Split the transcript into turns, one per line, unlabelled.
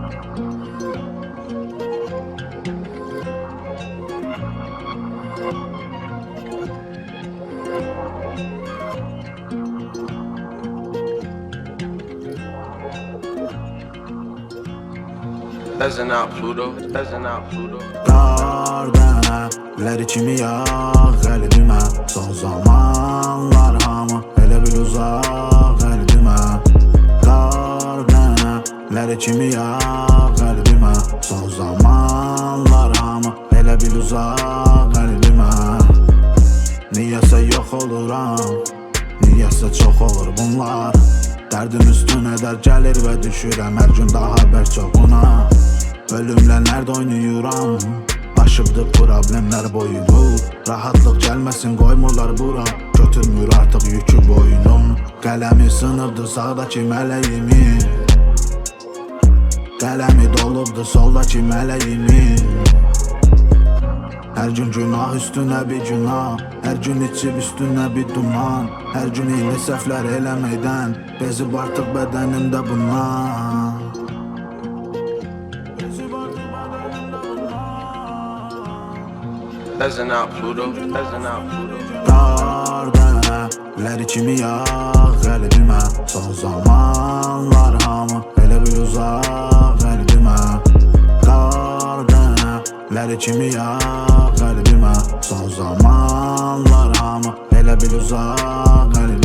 Pheasant out Pluto, pheasant out Pluto.
Dərdə içimi yağ qəlbimə. Son zamanlar hamı elə bil uzaq qəlbimə. Dərdə içimi yağ qəlbimə. Son zamanlar hamı elə bil uzaq qəlbimə. Niyəsə yox oluram, niyəsə çox olur bunlar. Dərdim üstünə dər gəlir və düşürəm hər gün daha bərk çoxuna. Ölümlə nərd oynayıram, aşıbdır problemlər boyunu. Rahatlıq gəlməsin qoymurlar bura, götürmür artıq yükü boynum. Qələmi sınıbdı sağdakı mələyimi, qələmi dolubdu soldakı mələyimi. Hər gün günah üstünə bir günah, hər gün içib üstünə bir duman. Hər gün eyni səhvlər eləməkdən bezib artıq bədənimdə bundan.
Pheasant out Pluto, pheasant out Pluto.
Dərdə içimi yağ qəlbimə. Son zamanlar hamı elə bil uzaq qəlbimə. Dərdə içimi yağ qəlbimə. Son zamanlar hamı elə bil uzaq qəlbimə.